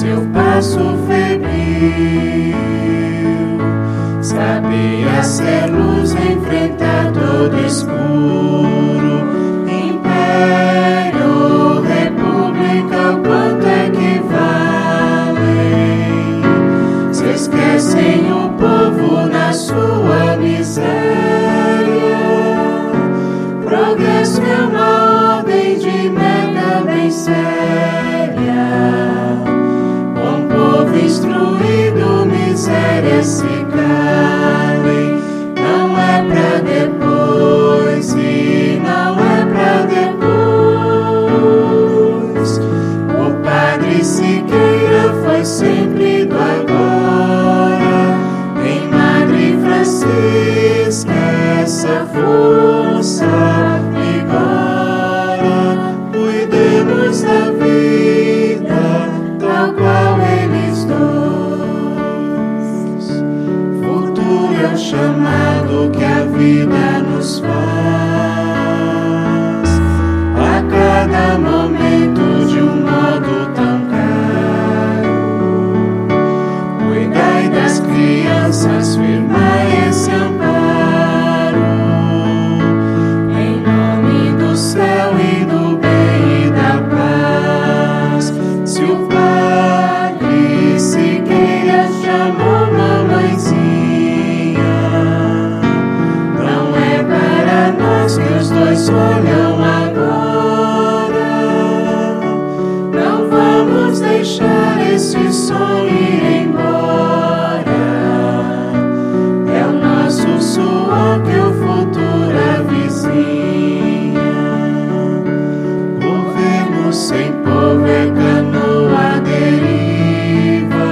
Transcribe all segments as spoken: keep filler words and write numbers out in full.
seu passo febril. Sabia ser luz, enfrentar todo escuro. Império, república, o quanto é que valem? Se esquecem o povo na sua miséria. Progresso é uma ordem de meta bem séria. Com povo instruído, miséria se calem. Não é pra depois e não é pra depois. O padre Siqueira foi sempre do agora. Em Madre Francisca essa força vigora. Cuidemos da vida tal qual eles dois. Futuro é o chamado que a vida nos faz. A cada momento de um modo tão caro. Cuidai das crianças, firmai esse amparo. Em nome do céu e do bem e da paz. Se o padre Siqueira chamou mamãezinha, não é para nós que os dois olham agora. Não vamos deixar esse sonho ir embora. É o nosso suor que o futuro avizinha. Governo sem povo é canoa à deriva.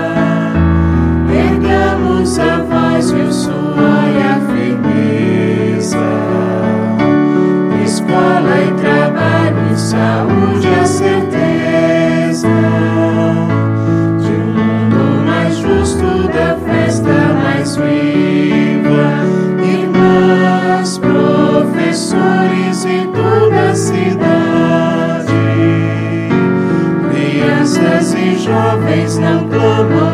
Ergamos a voz e o suor e a firmeza. Escola e trabalho e saúde, a certeza de um mundo mais justo, da festa mais viva. Irmãs, professores e toda a cidade, crianças e jovens não clamam